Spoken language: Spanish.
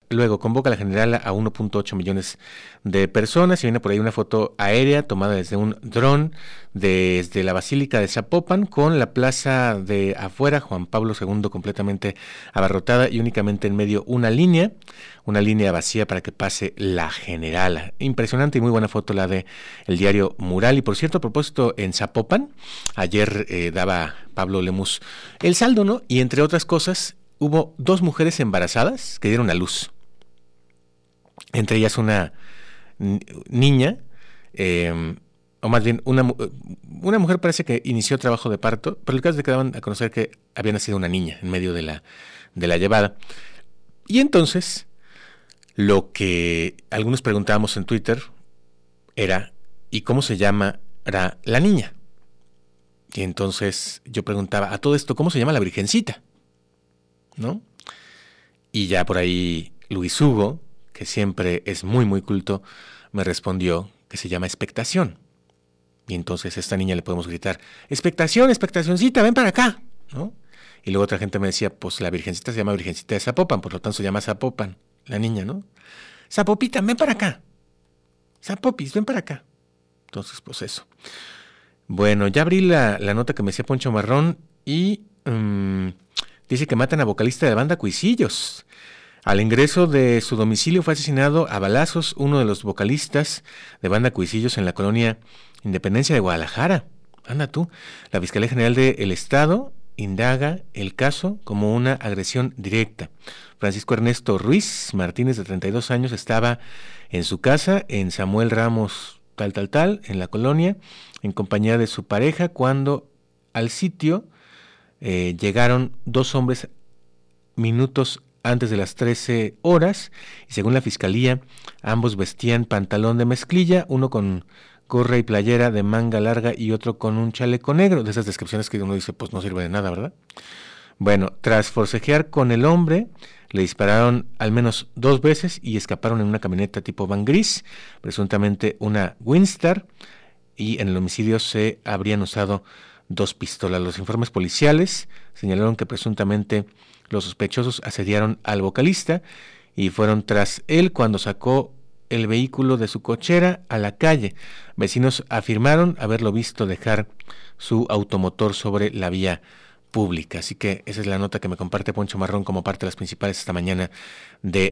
Luego convoca la general a 1.8 millones de personas y viene por ahí una foto aérea tomada desde un dron desde la Basílica de Zapopan con la plaza de afuera, Juan Pablo II, completamente abarrotada y únicamente en medio una línea vacía para que pase la generala. Impresionante y muy buena foto la de el diario Mural. Y por cierto, a propósito, en Zapopan, ayer daba Pablo Lemus el saldo, ¿no? Y entre otras cosas, hubo 2 mujeres embarazadas que dieron a luz. Entre ellas una niña, o más bien una mujer parece que inició trabajo de parto, pero el caso es que daban a conocer que había nacido una niña en medio de la llevada. Y entonces, lo que algunos preguntábamos en Twitter era, ¿y cómo se llamará la niña? Y entonces yo preguntaba, a todo esto, ¿cómo se llama la Virgencita? ¿No? Y ya por ahí Luis Hugo, que siempre es muy muy culto, me respondió que se llama Expectación. Y entonces a esta niña le podemos gritar, expectación, expectacioncita, ven para acá, ¿no? Y luego otra gente me decía, pues la Virgencita se llama Virgencita de Zapopan, por lo tanto se llama Zapopan, la niña, ¿no? Zapopita, ven para acá. Zapopis, ven para acá. Entonces, pues eso. Bueno, ya abrí la nota que me decía Poncho Marrón y dice que matan a vocalista de banda Cuisillos. Al ingreso de su domicilio fue asesinado a balazos uno de los vocalistas de banda Cuisillos en la colonia Independencia de Guadalajara. Anda tú. La Fiscalía General del Estado indaga el caso como una agresión directa. Francisco Ernesto Ruiz Martínez, de 32 años, estaba en su casa en Samuel Ramos en la colonia, en compañía de su pareja, cuando al sitio llegaron 2 hombres minutos antes de las 13 horas, y según la fiscalía, ambos vestían pantalón de mezclilla, uno con gorra y playera de manga larga y otro con un chaleco negro, de esas descripciones que uno dice, pues no sirve de nada, ¿verdad? Bueno, tras forcejear con el hombre, le dispararon al menos 2 veces y escaparon en una camioneta tipo van gris, presuntamente una Winstar, y en el homicidio se habrían usado 2 pistolas. Los informes policiales señalaron que presuntamente los sospechosos asediaron al vocalista y fueron tras él cuando sacó el vehículo de su cochera a la calle. Vecinos afirmaron haberlo visto dejar su automotor sobre la vía pública. Así que esa es la nota que me comparte Poncho Marrón como parte de las principales esta mañana de